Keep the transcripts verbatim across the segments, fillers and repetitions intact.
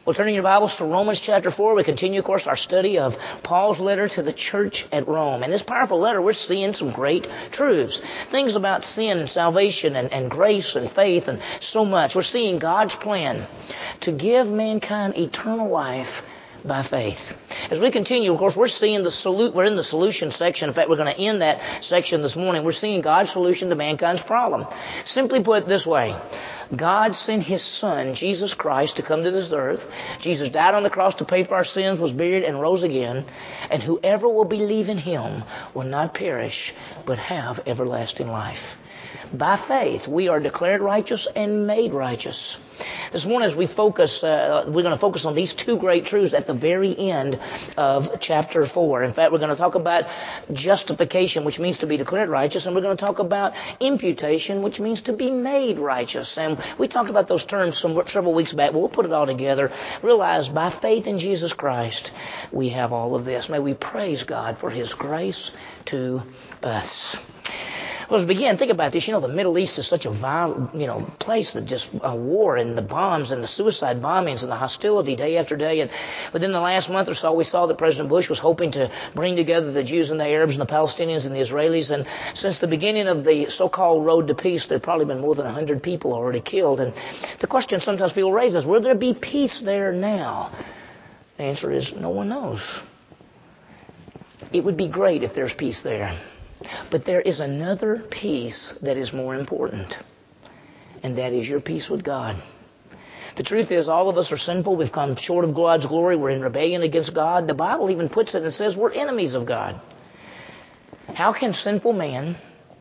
Well, turning your Bibles to Romans chapter four, we continue, of course, our study of Paul's letter to the church at Rome. In this powerful letter, we're seeing some great truths. Things about sin and salvation and, and grace and faith and so much. We're seeing God's plan to give mankind eternal life by faith. As we continue, of course, we're seeing the solu- we're in the solution section. In fact, we're going to end that section this morning. We're seeing God's solution to mankind's problem. Simply put this way, God sent His Son, Jesus Christ, to come to this earth. Jesus died on the cross to pay for our sins, was buried, and rose again. And whoever will believe in Him will not perish, but have everlasting life. By faith, we are declared righteous and made righteous. This morning, as we focus, uh, we're going to focus on these two great truths at the very end of chapter four. In fact, we're going to talk about justification, which means to be declared righteous, and we're going to talk about imputation, which means to be made righteous. And we talked about those terms some, several weeks back, but we'll put it all together. Realize by faith in Jesus Christ, we have all of this. May we praise God for His grace to us. Well, as we begin, think about this. You know, the Middle East is such a violent, you know, place that just uh, war and the bombs and the suicide bombings and the hostility day after day. And within the last month or so, we saw that President Bush was hoping to bring together the Jews and the Arabs and the Palestinians and the Israelis. And since the beginning of the so-called road to peace, there have probably been more than one hundred people already killed. And the question sometimes people raise is, will there be peace there now? The answer is, no one knows. It would be great if there's peace there. But there is another peace that is more important, and that is your peace with God. The truth is, all of us are sinful. We've come short of God's glory. We're in rebellion against God. The Bible even puts it and says we're enemies of God. How can sinful man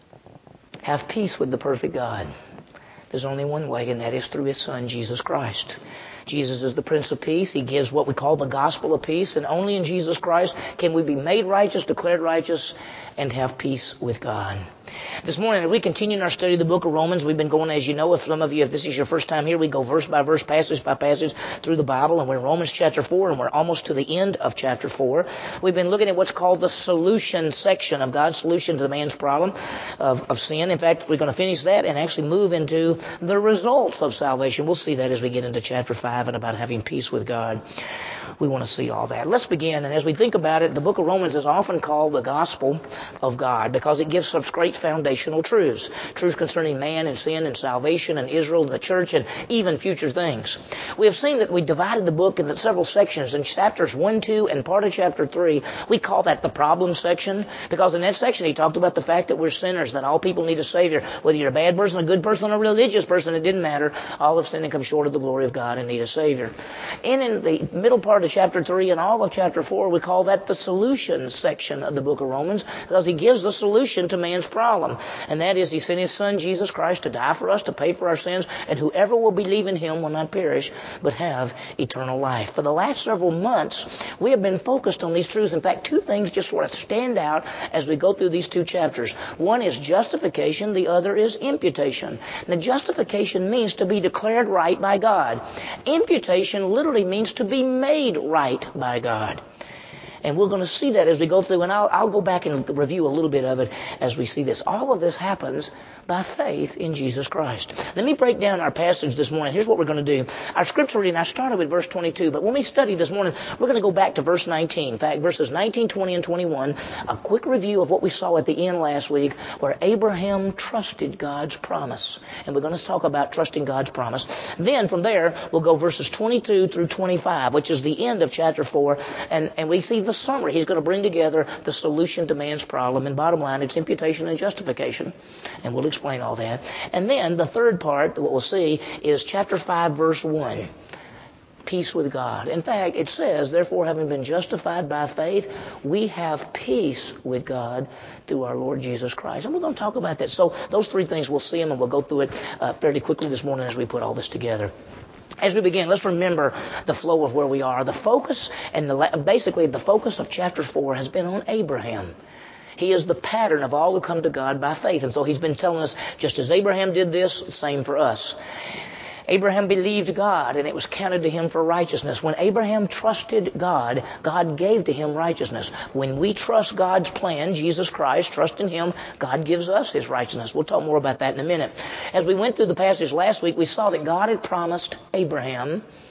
have peace with the perfect God? There's only one way, and that is through His Son, Jesus Christ. Jesus is the Prince of Peace. He gives what we call the gospel of peace, and only in Jesus Christ can we be made righteous, declared righteous, and have peace with God. This morning, as we continue in our study of the book of Romans, we've been going, as you know, if some of you, if this is your first time here, we go verse by verse, passage by passage through the Bible, and we're in Romans chapter four, and we're almost to the end of chapter four. We've been looking at what's called the solution section of God's solution to the man's problem of, of sin. In fact, we're going to finish that and actually move into the results of salvation. We'll see that as we get into chapter five and about having peace with God. We want to see all that. Let's begin. And as we think about it, the book of Romans is often called the gospel of God because it gives such great foundational truths. Truths concerning man and sin and salvation and Israel and the church and even future things. We have seen that we divided the book into several sections. In chapters one, two, and part of chapter three, we call that the problem section because in that section he talked about the fact that we're sinners, that all people need a Savior. Whether you're a bad person, a good person, a religious person, it didn't matter. All have sinned and come short of the glory of God and need a Savior. And in the middle part of chapter three and all of chapter four, we call that the solution section of the book of Romans because he gives the solution to man's problem. And that is he sent His Son, Jesus Christ, to die for us, to pay for our sins, and whoever will believe in Him will not perish, but have eternal life. For the last several months, we have been focused on these truths. In fact, two things just sort of stand out as we go through these two chapters. One is justification, the other is imputation. Now, justification means to be declared right by God. Imputation literally means to be made right by God. And we're going to see that as we go through, and I'll, I'll go back and review a little bit of it as we see this. All of this happens by faith in Jesus Christ. Let me break down our passage this morning. Here's what we're going to do. Our scripture reading, I started with verse twenty-two, but when we studied this morning, we're going to go back to verse nineteen. In fact, verses nineteen, twenty, and twenty-one, a quick review of what we saw at the end last week, where Abraham trusted God's promise. And we're going to talk about trusting God's promise. Then from there, we'll go verses twenty-two through twenty-five, which is the end of chapter four, and, and we see the summary. He's going to bring together the solution to man's problem, and bottom line, it's imputation and justification. And we'll explain all that. And then the third part, what we'll see, is chapter five, verse one. Peace with God. In fact, it says, therefore, having been justified by faith, we have peace with God through our Lord Jesus Christ. And we're going to talk about that. So those three things, we'll see them, and we'll go through it uh, fairly quickly this morning as we put all this together. As we begin, let's remember the flow of where we are. The focus, and the basically the focus of chapter four has been on Abraham. He is the pattern of all who come to God by faith. And so he's been telling us, just as Abraham did this, same for us. Abraham believed God, and it was counted to him for righteousness. When Abraham trusted God, God gave to him righteousness. When we trust God's plan, Jesus Christ, trust in Him, God gives us His righteousness. We'll talk more about that in a minute. As we went through the passage last week, we saw that God had promised Abraham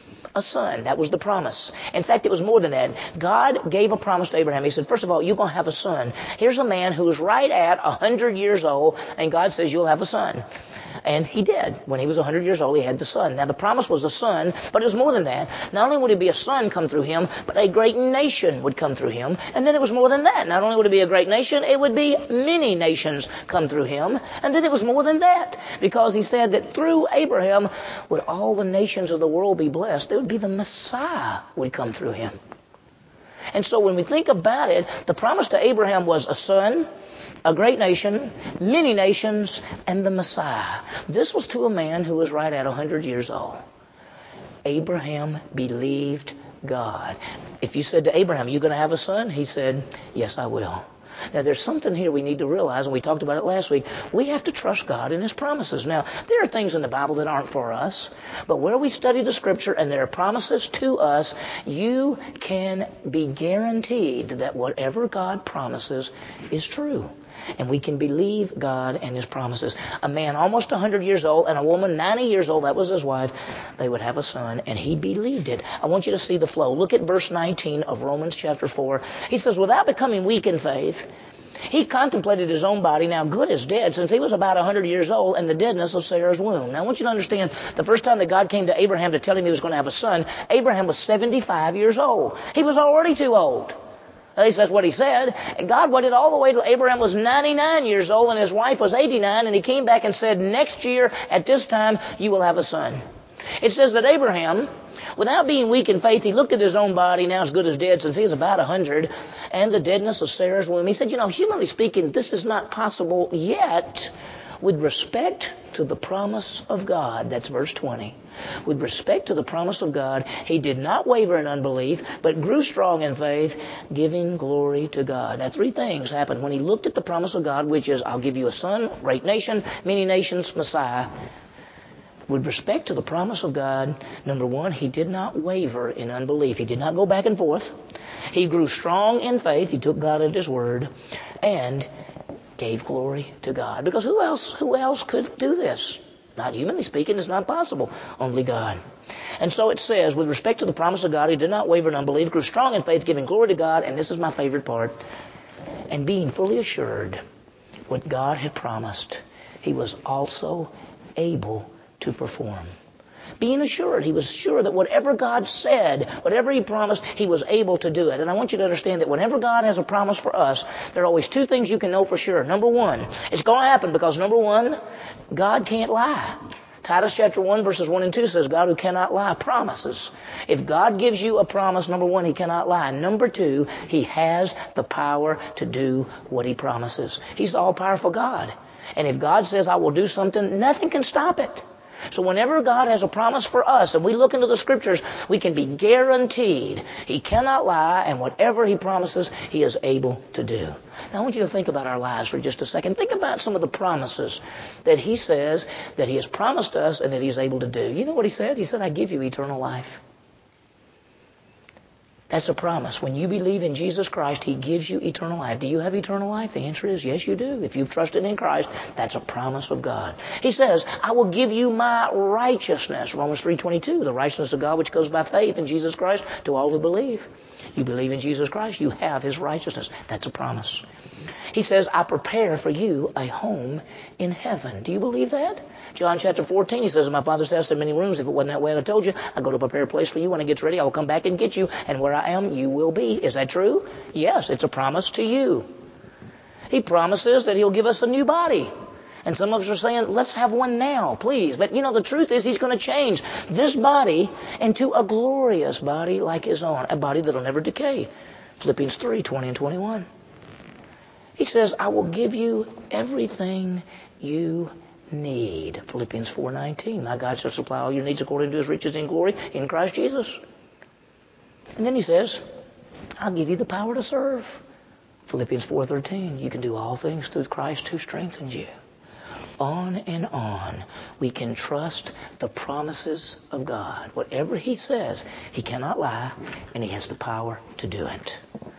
a son. That was the promise. In fact, it was more than that. God gave a promise to Abraham. He said, first of all, you're going to have a son. Here's a man who is right at one hundred years old, and God says you'll have a son. And he did. When he was one hundred years old, he had the son. Now, the promise was a son, but it was more than that. Not only would it be a son come through him, but a great nation would come through him. And then it was more than that. Not only would it be a great nation, it would be many nations come through him. And then it was more than that, because he said that through Abraham would all the nations of the world be blessed. It would be the Messiah would come through him. And so when we think about it, the promise to Abraham was a son, a great nation, many nations, and the Messiah. This was to a man who was right at one hundred years old. Abraham believed God. If you said to Abraham, "You going to have a son?" He said, "Yes, I will." Now, there's something here we need to realize, and we talked about it last week. We have to trust God in His promises. Now, there are things in the Bible that aren't for us, but where we study the Scripture and there are promises to us, you can be guaranteed that whatever God promises is true. And we can believe God and His promises. A man almost one hundred years old and a woman ninety years old, that was his wife, they would have a son, and he believed it. I want you to see the flow. Look at verse nineteen of Romans chapter four. He says, without becoming weak in faith, he contemplated his own body, now good as dead, since he was about one hundred years old, and the deadness of Sarah's womb. Now, I want you to understand, the first time that God came to Abraham to tell him he was going to have a son, Abraham was seventy-five years old. He was already too old. At least that's what he said. And God waited all the way till Abraham was ninety-nine years old and his wife was eighty-nine, and he came back and said, next year at this time you will have a son. It says that Abraham, without being weak in faith, he looked at his own body, now as good as dead, since he was about one hundred, and the deadness of Sarah's womb. He said, you know, humanly speaking, this is not possible yet. With respect to the promise of God, that's verse twenty. With respect to the promise of God, he did not waver in unbelief, but grew strong in faith, giving glory to God. Now, three things happened when he looked at the promise of God, which is, I'll give you a son, great nation, many nations, Messiah. With respect to the promise of God, number one, he did not waver in unbelief. He did not go back and forth. He grew strong in faith. He took God at His word. And gave glory to God. Because who else, who else could do this? Not humanly speaking, it's not possible. Only God. And so it says, with respect to the promise of God, he did not waver in unbelief, grew strong in faith, giving glory to God, and this is my favorite part, and being fully assured what God had promised, he was also able to perform. Being assured, he was sure that whatever God said, whatever He promised, He was able to do it. And I want you to understand that whenever God has a promise for us, there are always two things you can know for sure. Number one, it's going to happen because, number one, God can't lie. Titus chapter one, verses one and two says, God who cannot lie promises. If God gives you a promise, number one, He cannot lie. Number two, He has the power to do what He promises. He's the all-powerful God. And if God says, I will do something, nothing can stop it. So whenever God has a promise for us and we look into the Scriptures, we can be guaranteed He cannot lie, and whatever He promises, He is able to do. Now I want you to think about our lives for just a second. Think about some of the promises that He says that He has promised us and that He is able to do. You know what He said? He said, I give you eternal life. That's a promise. When you believe in Jesus Christ, He gives you eternal life. Do you have eternal life? The answer is yes, you do. If you've trusted in Christ, that's a promise of God. He says, I will give you my righteousness. Romans three twenty-two, the righteousness of God which goes by faith in Jesus Christ to all who believe. You believe in Jesus Christ, you have His righteousness. That's a promise. He says, I prepare for you a home in heaven. Do you believe that? John chapter fourteen, He says, in my Father's house there are many rooms. If it wasn't that way, I'd have told you. I go to prepare a place for you. When it gets ready, I will come back and get you. And where I am, you will be. Is that true? Yes, it's a promise to you. He promises that He'll give us a new body. And some of us are saying, let's have one now, please. But you know, the truth is He's going to change this body into a glorious body like His own, a body that will never decay. Philippians three twenty and twenty-one. He says, I will give you everything you need. Philippians four nineteen. My God shall supply all your needs according to His riches in glory in Christ Jesus. And then He says, I'll give you the power to serve. Philippians four thirteen. You can do all things through Christ who strengthens you. On and on, we can trust the promises of God. Whatever He says, He cannot lie, and He has the power to do it.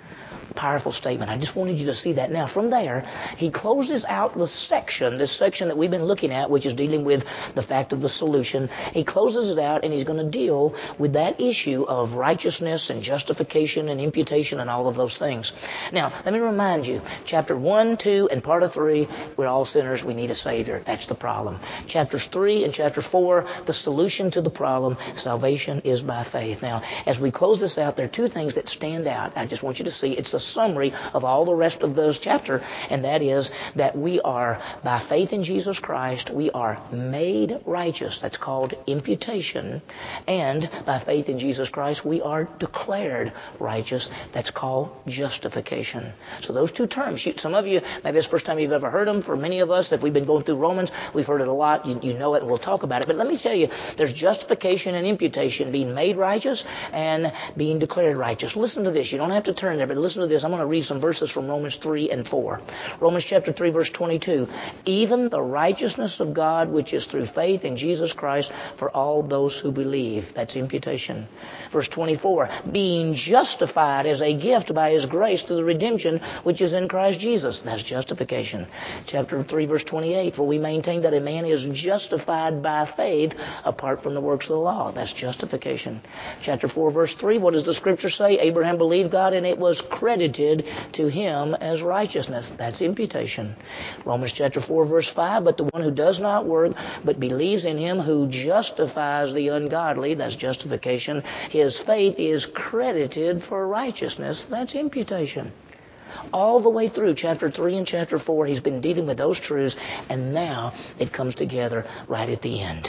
Powerful statement. I just wanted you to see that. Now, from there, he closes out the section, this section that we've been looking at, which is dealing with the fact of the solution. He closes it out, and he's going to deal with that issue of righteousness and justification and imputation and all of those things. Now, let me remind you, chapter one, two, and part of three, we're all sinners. We need a Savior. That's the problem. Chapters three and chapter four, the solution to the problem, salvation is by faith. Now, as we close this out, there are two things that stand out. I just want you to see. It's the summary of all the rest of those chapter, and that is that we are, by faith in Jesus Christ, we are made righteous. That's called imputation. And by faith in Jesus Christ, we are declared righteous. That's called justification. So those two terms, you, some of you, maybe it's the first time you've ever heard them. For many of us, if we've been going through Romans, we've heard it a lot. You, you know it, and we'll talk about it. But let me tell you, there's justification and imputation, being made righteous and being declared righteous. Listen to this. You don't have to turn there, but listen to this. I'm going to read some verses from Romans three and four. Romans chapter three, verse twenty-two. Even the righteousness of God, which is through faith in Jesus Christ for all those who believe. That's imputation. Verse twenty-four. Being justified as a gift by His grace through the redemption which is in Christ Jesus. That's justification. Chapter three, verse twenty-eight. For we maintain that a man is justified by faith apart from the works of the law. That's justification. Chapter four, verse three. What does the Scripture say? Abraham believed God, and it was credited to him as righteousness. That's imputation. Romans chapter four, verse five. But the one who does not work, but believes in Him who justifies the ungodly, that's justification, his faith is credited for righteousness. That's imputation. All the way through chapter three and chapter four, he's been dealing with those truths, and now it comes together right at the end.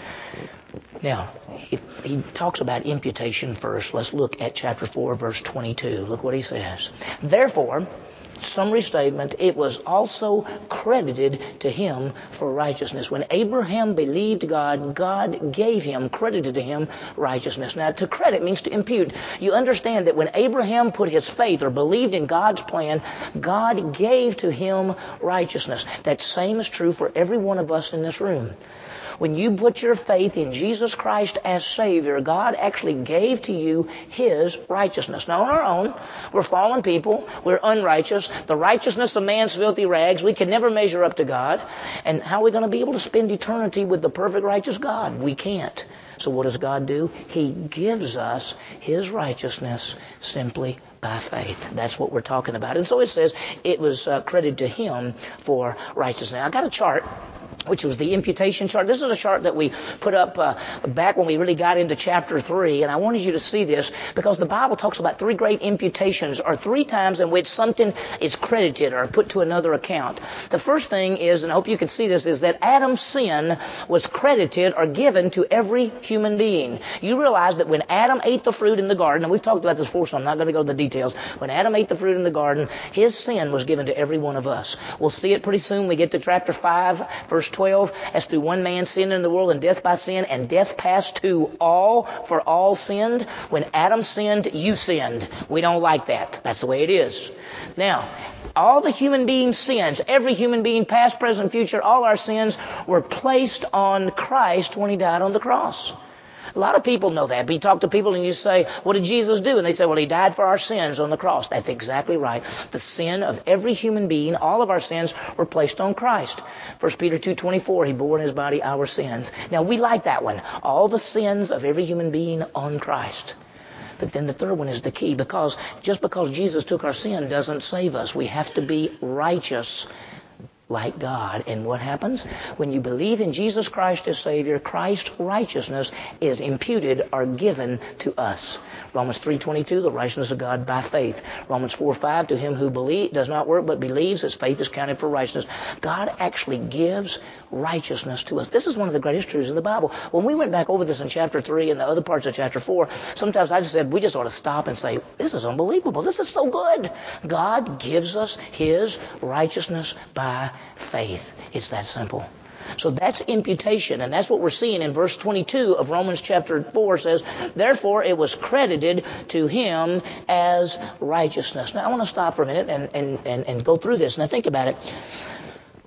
Now, he, he talks about imputation first. Let's look at chapter four, verse twenty-two. Look what he says. Therefore, summary statement, it was also credited to him for righteousness. When Abraham believed God, God gave him, credited to him, righteousness. Now, to credit means to impute. You understand that when Abraham put his faith or believed in God's plan, God gave to him righteousness. That same is true for every one of us in this room. When you put your faith in Jesus Christ as Savior, God actually gave to you His righteousness. Now, on our own, we're fallen people. We're unrighteous. The righteousness of man's filthy rags. We can never measure up to God. And how are we going to be able to spend eternity with the perfect righteous God? We can't. So what does God do? He gives us His righteousness simply by faith. That's what we're talking about. And so it says it was uh, credited to Him for righteousness. Now, I got a chart, which was the imputation chart. This is a chart that we put up uh, back when we really got into chapter three, and I wanted you to see this because the Bible talks about three great imputations, or three times in which something is credited or put to another account. The first thing is, and I hope you can see this, is that Adam's sin was credited or given to every human being. You realize that when Adam ate the fruit in the garden, and we've talked about this before, so I'm not going to go to the details. When Adam ate the fruit in the garden, his sin was given to every one of us. We'll see it pretty soon. We get to chapter five, verse twelve, as through one man sin in the world, and death by sin, and death passed to all, for all sinned. When Adam sinned, you sinned. We don't like that. That's the way it is. Now, all the human beings' sins, every human being, past, present, future, all our sins were placed on Christ when He died on the cross. A lot of people know that. But you talk to people and you say, what did Jesus do? And they say, well, He died for our sins on the cross. That's exactly right. The sin of every human being, all of our sins, were placed on Christ. First Peter two twenty-four, He bore in His body our sins. Now, we like that one. All the sins of every human being on Christ. But then the third one is the key, because just because Jesus took our sin doesn't save us. We have to be righteous like God. And what happens? When you believe in Jesus Christ as Savior, Christ's righteousness is imputed or given to us. Romans three twenty-two, the righteousness of God by faith. Romans four five, to him who believe, does not work but believes, his faith is counted for righteousness. God actually gives righteousness to us. This is one of the greatest truths in the Bible. When we went back over this in chapter three and the other parts of chapter four, sometimes I just said, we just ought to stop and say, this is unbelievable. This is so good. God gives us His righteousness by faith. It's that simple. So that's imputation, and that's what we're seeing in verse twenty-two of Romans chapter four. Says, therefore it was credited to him as righteousness. Now I want to stop for a minute and, and, and, and go through this. Now think about it.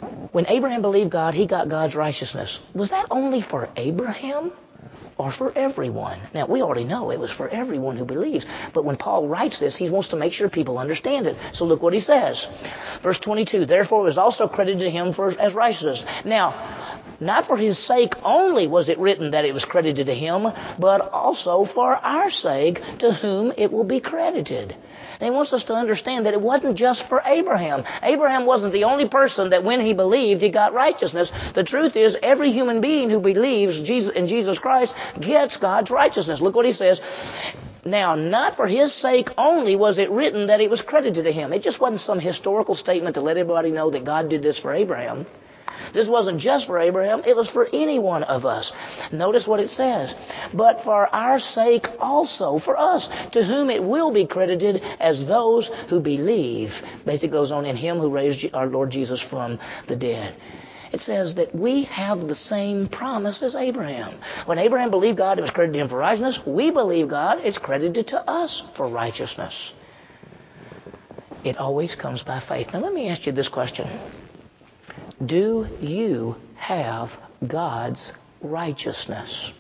When Abraham believed God, he got God's righteousness. Was that only for Abraham or for everyone? Now, we already know it was for everyone who believes. But when Paul writes this, he wants to make sure people understand it. So look what he says. Verse twenty-two, therefore it was also credited to him for, as righteousness. Now, not for his sake only was it written that it was credited to him, but also for our sake, to whom it will be credited. And he wants us to understand that it wasn't just for Abraham. Abraham wasn't the only person that when he believed, he got righteousness. The truth is, every human being who believes Jesus, in Jesus Christ gets God's righteousness. Look what he says. Now, not for his sake only was it written that it was credited to him. It just wasn't some historical statement to let everybody know that God did this for Abraham. This wasn't just for Abraham, it was for any one of us. Notice what it says. But for our sake also, for us, to whom it will be credited as those who believe. Basically goes on, in him who raised our Lord Jesus from the dead. It says that we have the same promise as Abraham. When Abraham believed God, it was credited to him for righteousness. We believe God, it's credited to us for righteousness. It always comes by faith. Now let me ask you this question. Do you have God's righteousness?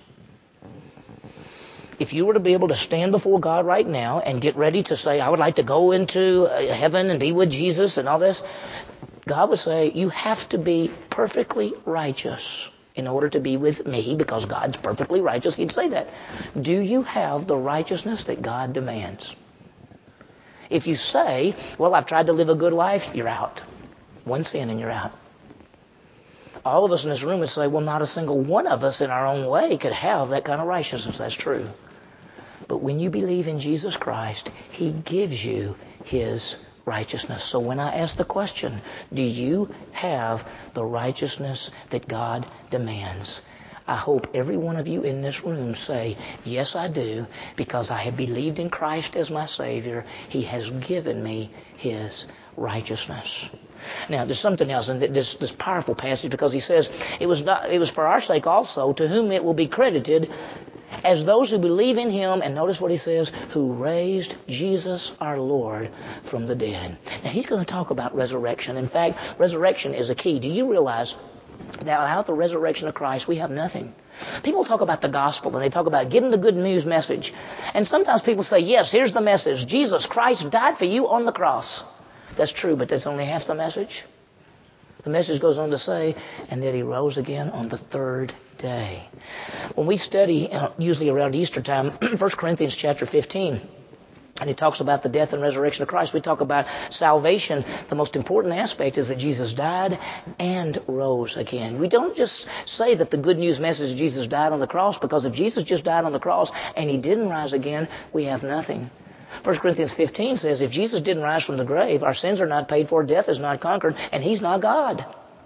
If you were to be able to stand before God right now and get ready to say, I would like to go into heaven and be with Jesus and all this, God would say, you have to be perfectly righteous in order to be with me, because God's perfectly righteous. He'd say that. Do you have the righteousness that God demands? If you say, well, I've tried to live a good life, you're out. One sin and you're out. All of us in this room would say, well, not a single one of us in our own way could have that kind of righteousness. That's true. But when you believe in Jesus Christ, He gives you His righteousness. So when I ask the question, do you have the righteousness that God demands? I hope every one of you in this room say, yes, I do, because I have believed in Christ as my Savior. He has given me His righteousness. Now, there's something else in this, this powerful passage, because he says, it was not, it was for our sake also, to whom it will be credited as those who believe in Him, and notice what he says, who raised Jesus our Lord from the dead. Now, he's going to talk about resurrection. In fact, resurrection is a key. Do you realize that without the resurrection of Christ, we have nothing? People talk about the gospel, and they talk about giving the good news message. And sometimes people say, yes, here's the message. Jesus Christ died for you on the cross. That's true, but that's only half the message. The message goes on to say, and that He rose again on the third day. When we study, uh, usually around Easter time, First Corinthians chapter fifteen, and it talks about the death and resurrection of Christ. We talk about salvation. The most important aspect is that Jesus died and rose again. We don't just say that the good news message is Jesus died on the cross, because if Jesus just died on the cross and He didn't rise again, we have nothing. First Corinthians fifteen says, if Jesus didn't rise from the grave, our sins are not paid for, death is not conquered, and He's not God.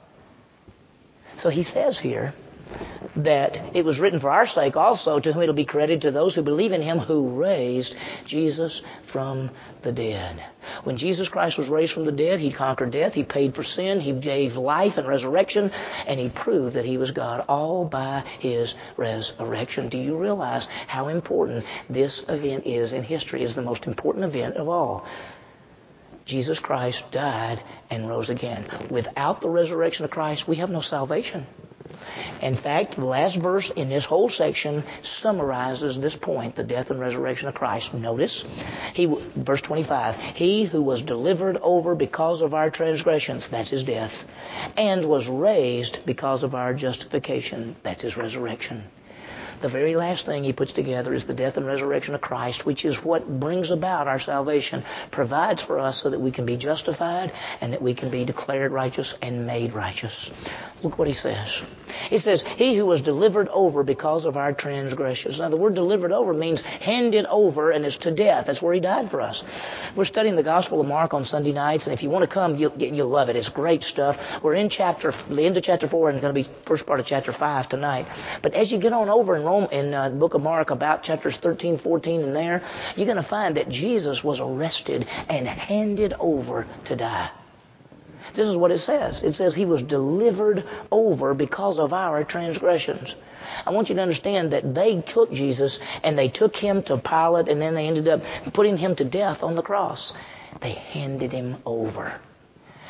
So he says here that it was written for our sake also, to whom it will be credited to those who believe in Him who raised Jesus from the dead. When Jesus Christ was raised from the dead, He conquered death, He paid for sin, He gave life and resurrection, and He proved that He was God, all by His resurrection. Do you realize how important this event is in history? It's the most important event of all. Jesus Christ died and rose again. Without the resurrection of Christ, we have no salvation. In fact, the last verse in this whole section summarizes this point, the death and resurrection of Christ. Notice, he, verse twenty-five, He who was delivered over because of our transgressions, that's His death, and was raised because of our justification, that's His resurrection. The very last thing he puts together is the death and resurrection of Christ, which is what brings about our salvation, provides for us so that we can be justified and that we can be declared righteous and made righteous. Look what he says. He says, He who was delivered over because of our transgressions. Now, the word delivered over means handed over, and it's to death. That's where He died for us. We're studying the Gospel of Mark on Sunday nights, and if you want to come, you'll, you'll love it. It's great stuff. We're in chapter, the end of chapter four, and going to be first part of chapter five tonight. But as you get on over in Rome, in uh, the book of Mark, about chapters thirteen, fourteen, and there, you're going to find that Jesus was arrested and handed over to die. This is what it says. It says He was delivered over because of our transgressions. I want you to understand that they took Jesus and they took Him to Pilate, and then they ended up putting Him to death on the cross. They handed Him over.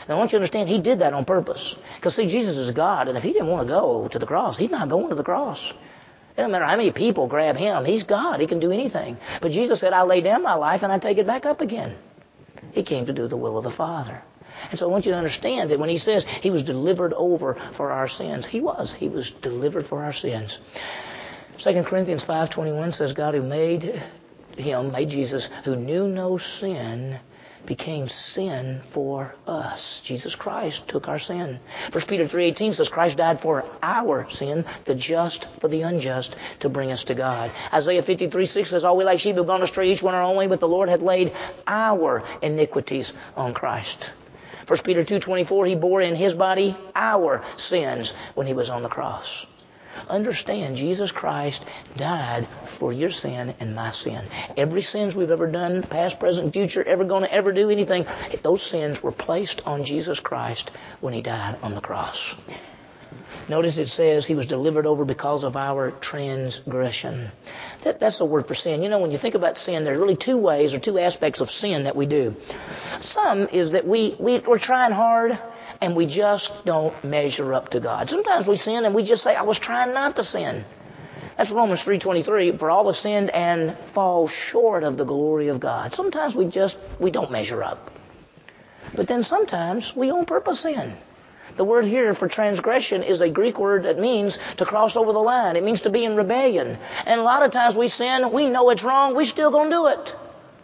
Now, I want you to understand, he did that on purpose. Because, see, Jesus is God, and if he didn't want to go to the cross, he's not going to the cross. It doesn't matter how many people grab him. He's God. He can do anything. But Jesus said, I lay down my life and I take it back up again. He came to do the will of the Father. And so I want you to understand that when he says he was delivered over for our sins, he was. He was delivered for our sins. Second Corinthians five twenty-one says, God who made him, made Jesus, who knew no sin, became sin for us. Jesus Christ took our sin. First Peter three eighteen says Christ died for our sin, the just for the unjust, to bring us to God. Isaiah fifty-three six says, all we like sheep have gone astray, each one our own way, but the Lord hath laid our iniquities on Christ. First Peter two twenty-four, he bore in his body our sins when he was on the cross. Understand, Jesus Christ died for your sin and my sin. Every sins we've ever done, past, present, future, ever going to ever do anything, those sins were placed on Jesus Christ when he died on the cross. Notice it says he was delivered over because of our transgression. That, that's the word for sin. You know, when you think about sin, there's really two ways or two aspects of sin that we do. Some is that we, we, we're trying hard and we just don't measure up to God. Sometimes we sin and we just say, I was trying not to sin. That's Romans three twenty-three, for all have sinned and fall short of the glory of God. Sometimes we just, we don't measure up. But then sometimes we on purpose sin. The word here for transgression is a Greek word that means to cross over the line. It means to be in rebellion. And a lot of times we sin, we know it's wrong, we still gonna do it.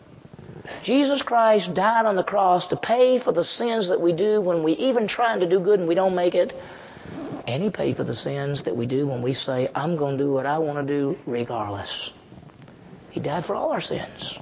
Jesus Christ died on the cross to pay for the sins that we do when we even trying to do good and we don't make it. And he paid for the sins that we do when we say, I'm going to do what I want to do regardless. He died for all our sins.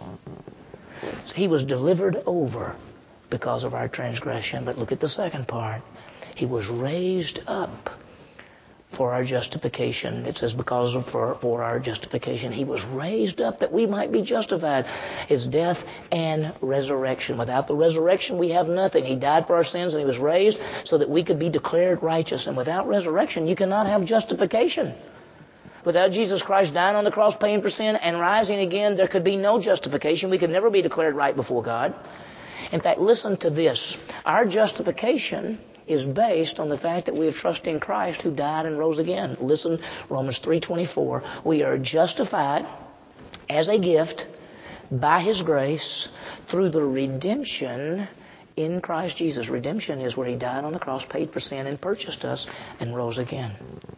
He was delivered over because of our transgression. But look at the second part. He was raised up for our justification. It says because of for, for our justification. He was raised up that we might be justified. His death and resurrection. Without the resurrection, we have nothing. He died for our sins and he was raised so that we could be declared righteous. And without resurrection, you cannot have justification. Without Jesus Christ dying on the cross, paying for sin, and rising again, there could be no justification. We could never be declared right before God. In fact, listen to this. Our justification is based on the fact that we have trusted in Christ who died and rose again. Listen, Romans three twenty-four. We are justified as a gift by his grace through the redemption in Christ Jesus. Redemption is where he died on the cross, paid for sin, and purchased us and rose again.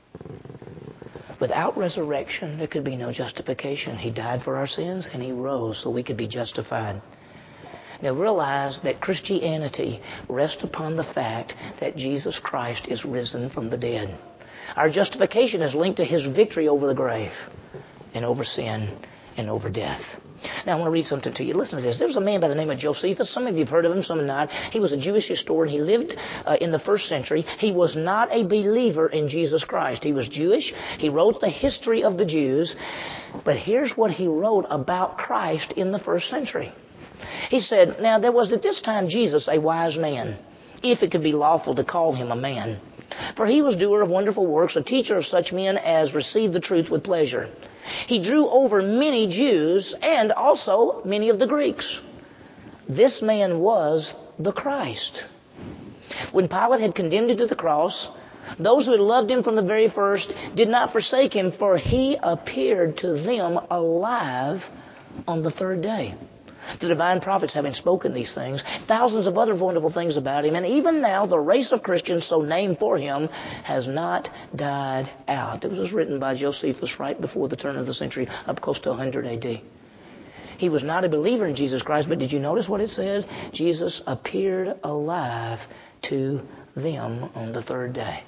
Without resurrection, there could be no justification. He died for our sins and he rose so we could be justified. Now realize that Christianity rests upon the fact that Jesus Christ is risen from the dead. Our justification is linked to his victory over the grave and over sin and over death. Now I want to read something to you. Listen to this. There was a man by the name of Josephus. Some of you have heard of him, some not. He was a Jewish historian. He lived uh, in the first century. He was not a believer in Jesus Christ. He was Jewish. He wrote the history of the Jews. But here's what he wrote about Christ in the first century. He said, now there was at this time Jesus a wise man, if it could be lawful to call him a man. For he was doer of wonderful works, a teacher of such men as received the truth with pleasure. He drew over many Jews and also many of the Greeks. This man was the Christ. When Pilate had condemned him to the cross, those who had loved him from the very first did not forsake him, for he appeared to them alive on the third day. The divine prophets having spoken these things, thousands of other wonderful things about him, and even now the race of Christians so named for him has not died out. It was written by Josephus right before the turn of the century, up close to one hundred A D. He was not a believer in Jesus Christ, but did you notice what it said? Jesus appeared alive to them on the third day.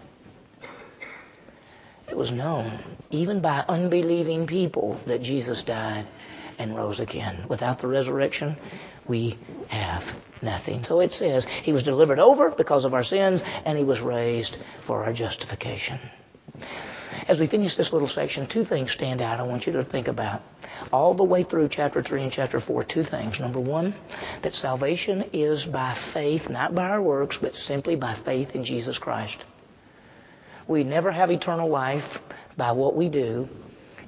It was known, even by unbelieving people, that Jesus died and rose again. Without the resurrection, we have nothing. So it says he was delivered over because of our sins, and he was raised for our justification. As we finish this little section, two things stand out I want you to think about. All the way through chapter three and chapter four, two things. Number one, that salvation is by faith, not by our works, but simply by faith in Jesus Christ. We never have eternal life by what we do.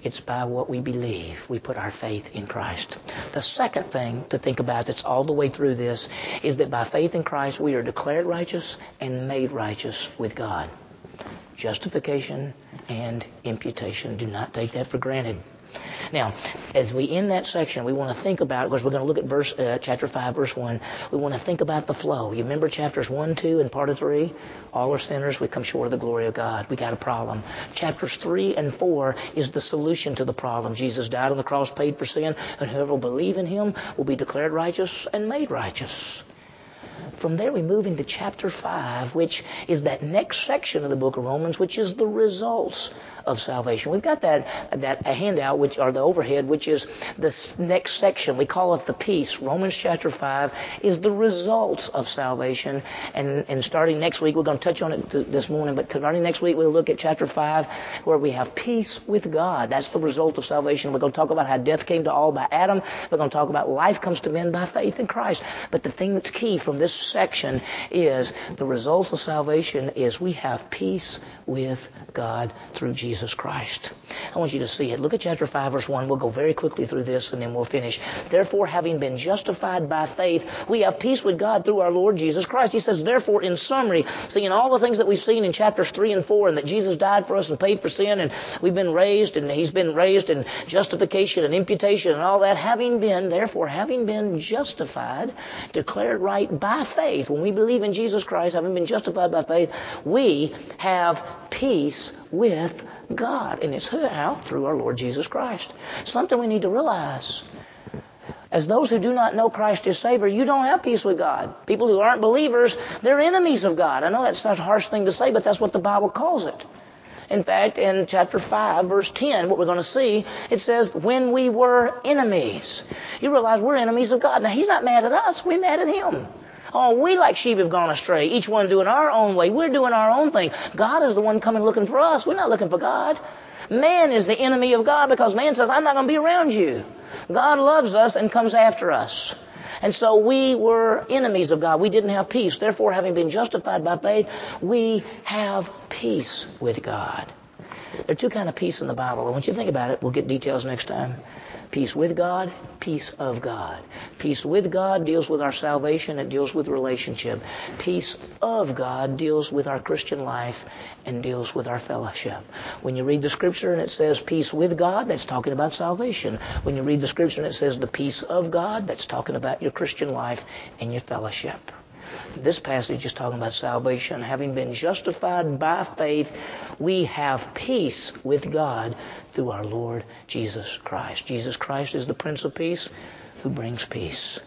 It's by what we believe. We put our faith in Christ. The second thing to think about that's all the way through this is that by faith in Christ we are declared righteous and made righteous with God. Justification and imputation. Do not take that for granted. Now, as we end that section, we want to think about, because we're going to look at verse, uh, chapter five, verse one, we want to think about the flow. You remember chapters one, two, and part of three? All are sinners, we come short of the glory of God. We got a problem. Chapters three and four is the solution to the problem. Jesus died on the cross, paid for sin, and whoever will believe in him will be declared righteous and made righteous. From there we move into chapter five, which is that next section of the book of Romans, which is the results of salvation. We've got that that a handout, which or the overhead, which is this next section. We call it the peace. Romans chapter five is the results of salvation. And, and starting next week, we're going to touch on it th- this morning, but starting next week, we'll look at chapter five, where we have peace with God. That's the result of salvation. We're going to talk about how death came to all by Adam. We're going to talk about life comes to men by faith in Christ. But the thing that's key from this section is the results of salvation is we have peace with God through Jesus Christ. I want you to see it. Look at chapter five, verse one. We'll go very quickly through this and then we'll finish. Therefore, having been justified by faith, we have peace with God through our Lord Jesus Christ. He says, therefore, in summary, seeing all the things that we've seen in chapters three and four, and that Jesus died for us and paid for sin, and we've been raised, and he's been raised in justification and imputation and all that, having been, therefore, having been justified, declared right by faith, when we believe in Jesus Christ, having been justified by faith, we have peace with God. And it's how? Through our Lord Jesus Christ. Something we need to realize. As those who do not know Christ as Savior, you don't have peace with God. People who aren't believers, they're enemies of God. I know that's not a harsh thing to say, but that's what the Bible calls it. In fact, in chapter five, verse ten, what we're going to see, it says, when we were enemies. You realize we're enemies of God. Now, he's not mad at us. We're mad at him. Oh, we like sheep have gone astray, each one doing our own way. We're doing our own thing. God is the one coming looking for us. We're not looking for God. Man is the enemy of God because man says, I'm not going to be around you. God loves us and comes after us. And so we were enemies of God. We didn't have peace. Therefore, having been justified by faith, we have peace with God. There are two kinds of peace in the Bible. I want you to think about it. We'll get details next time. Peace with God, peace of God. Peace with God deals with our salvation. It deals with relationship. Peace of God deals with our Christian life and deals with our fellowship. When you read the Scripture and it says peace with God, that's talking about salvation. When you read the Scripture and it says the peace of God, that's talking about your Christian life and your fellowship. This passage is talking about salvation. Having been justified by faith, we have peace with God through our Lord Jesus Christ. Jesus Christ is the Prince of Peace who brings peace.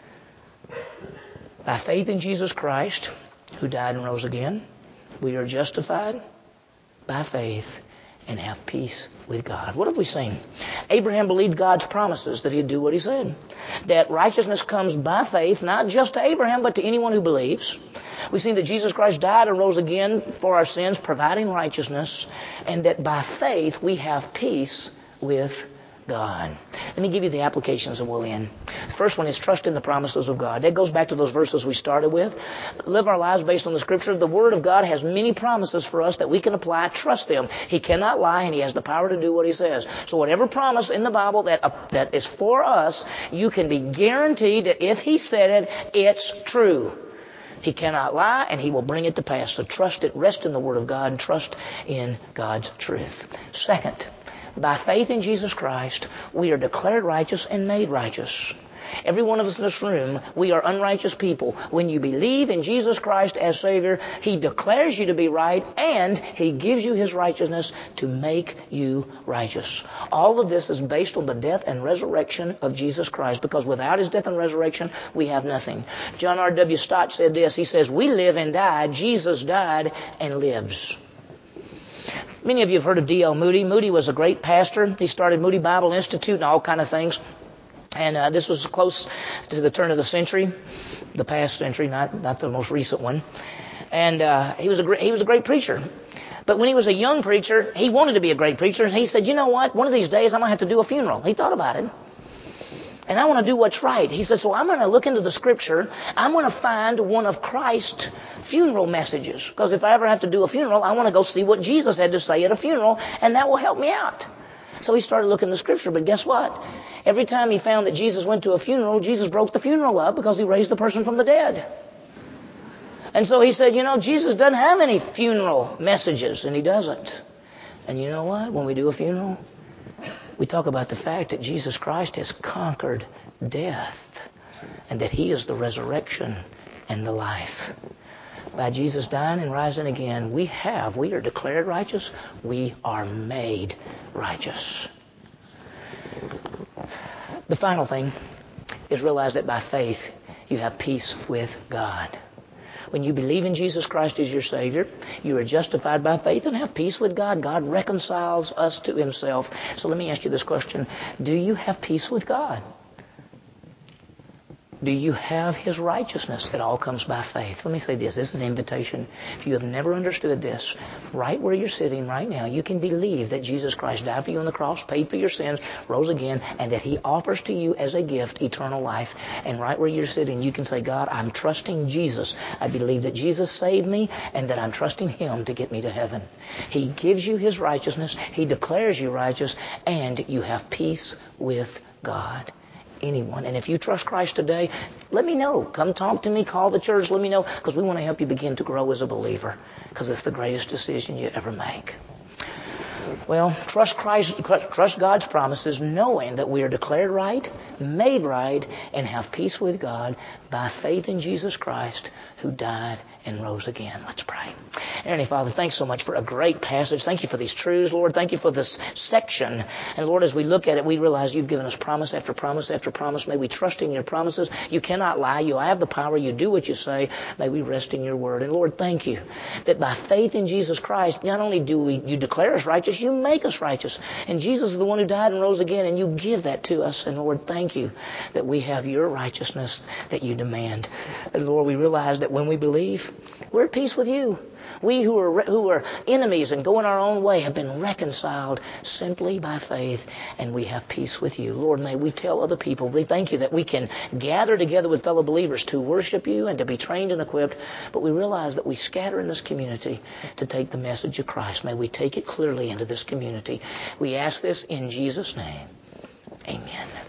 By faith in Jesus Christ, who died and rose again, we are justified by faith and have peace with God. What have we seen? Abraham believed God's promises that he'd do what he said. That righteousness comes by faith, not just to Abraham, but to anyone who believes. We've seen that Jesus Christ died and rose again for our sins, providing righteousness, and that by faith we have peace with God. Let me give you the applications and we'll end. The first one is trust in the promises of God. That goes back to those verses we started with. Live our lives based on the Scripture. The Word of God has many promises for us that we can apply. Trust them. He cannot lie and He has the power to do what He says. So whatever promise in the Bible that, uh, that is for us, you can be guaranteed that if He said it, it's true. He cannot lie, and He will bring it to pass. So trust it, rest in the Word of God, and trust in God's truth. Second, by faith in Jesus Christ, we are declared righteous and made righteous. Every one of us in this room, we are unrighteous people. When you believe in Jesus Christ as Savior, He declares you to be right, and He gives you His righteousness to make you righteous. All of this is based on the death and resurrection of Jesus Christ, because without His death and resurrection, we have nothing. John R W Stott said this. He says, we live and die. Jesus died and lives. Many of you have heard of D L Moody. Moody was a great pastor. He started Moody Bible Institute and all kind of things. And uh, this was close to the turn of the century, the past century, not not the most recent one. And uh, he was a great, he was a great preacher. But when he was a young preacher, he wanted to be a great preacher. And he said, you know what? One of these days I'm going to have to do a funeral. He thought about it. And I want to do what's right. He said, so I'm going to look into the Scripture. I'm going to find one of Christ's funeral messages. Because if I ever have to do a funeral, I want to go see what Jesus had to say at a funeral, and that will help me out. So he started looking at the Scripture, but guess what? Every time he found that Jesus went to a funeral, Jesus broke the funeral up because he raised the person from the dead. And so he said, you know, Jesus doesn't have any funeral messages, and he doesn't. And you know what? When we do a funeral, we talk about the fact that Jesus Christ has conquered death and that he is the resurrection and the life. By Jesus dying and rising again, we have, we are declared righteous, we are made righteous. The final thing is realize that by faith you have peace with God. When you believe in Jesus Christ as your Savior, you are justified by faith and have peace with God. God reconciles us to himself. So let me ask you this question. Do you have peace with God? Do you have his righteousness? It all comes by faith. Let me say this. This is an invitation. If you have never understood this, right where you're sitting right now, you can believe that Jesus Christ died for you on the cross, paid for your sins, rose again, and that he offers to you as a gift eternal life. And right where you're sitting, you can say, God, I'm trusting Jesus. I believe that Jesus saved me and that I'm trusting him to get me to heaven. He gives you his righteousness. He declares you righteous, and you have peace with God. Anyone. And if you trust Christ today, let me know. Come talk to me. Call the church. Let me know, because we want to help you begin to grow as a believer, because it's the greatest decision you ever make. Well, trust Christ, trust God's promises, knowing that we are declared right, made right, and have peace with God by faith in Jesus Christ, who died and rose again. Let's pray. Heavenly Father, thanks so much for a great passage. Thank you for these truths, Lord. Thank you for this section. And Lord, as we look at it, we realize you've given us promise after promise after promise. May we trust in your promises. You cannot lie. You have the power. You do what you say. May we rest in your word. And Lord, thank you that by faith in Jesus Christ, not only do we, you declare us righteous, you make us righteous. And Jesus is the one who died and rose again, and you give that to us. And Lord, thank you that we have your righteousness that you demand. And Lord, we realize that when we believe, we're at peace with you. We who are who are enemies and going our own way have been reconciled simply by faith, and we have peace with you. Lord, may we tell other people, we thank you that we can gather together with fellow believers to worship you and to be trained and equipped, but we realize that we scatter in this community to take the message of Christ. May we take it clearly into this community. We ask this in Jesus' name. Amen.